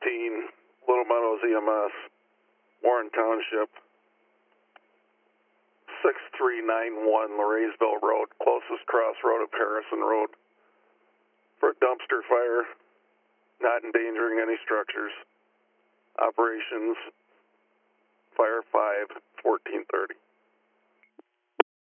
Little Meadows EMS, Warren Township, 6391 Laraysville Road, closest crossroad of Harrison Road, for a dumpster fire, not endangering any structures. Operations, Fire 5, 1430.